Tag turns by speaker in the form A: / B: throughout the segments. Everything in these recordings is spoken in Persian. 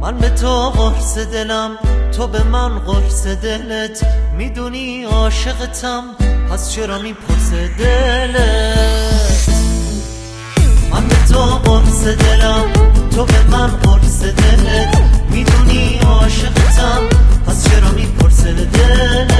A: من به تو قرص دلم، تو به من قرص دلت. میدونی عاشقتم، پس چرا میپرس دلت؟ من به تو قرص دلم، تو به من قرص دلت. میدونی عاشقتم، پس چرا میپرس دلت؟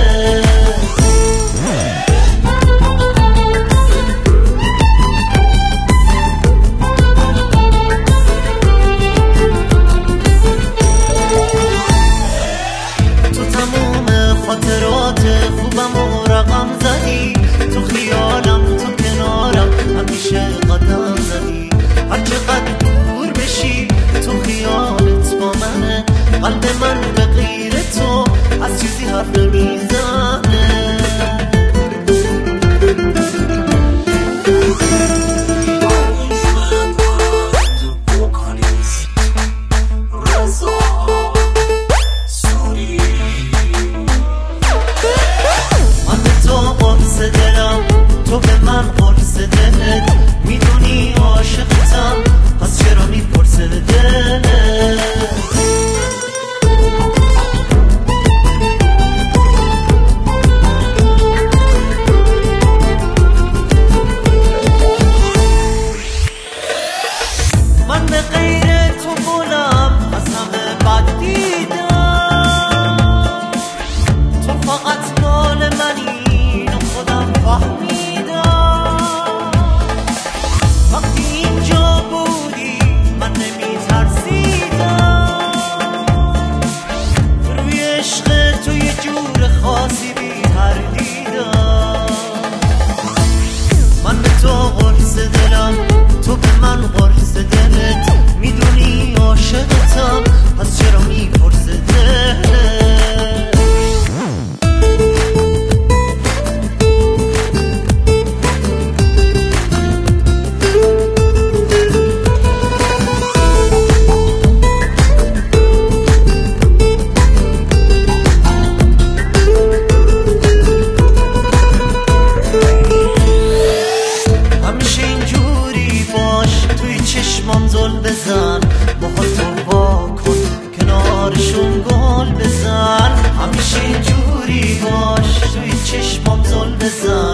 A: خاطرات خوبم و رقم زدی، تو خیالم تو کنارم همیشه قدم زدی. هر چقدر دور بشی تو خیالت با منه، قلب من به غیر تو از چیزی حرف نمیزنه. تو به من قرص دلت، میدونی عاشقتم، پس چرا میپرس دلت؟ من به غیر تو گلم از همه بد دیدم، تو فقط مال منی اینو خودم فهمیدم. من به تو قرص دلم، تو به من قرص دلت. میدونی عاشقتم، پس چرا میپرس دلت؟ چشمام زل بزن، باهات تو وا کن، کنارشون گل بزن. همیشه اینجوری باش، توی چشمام زل بزن.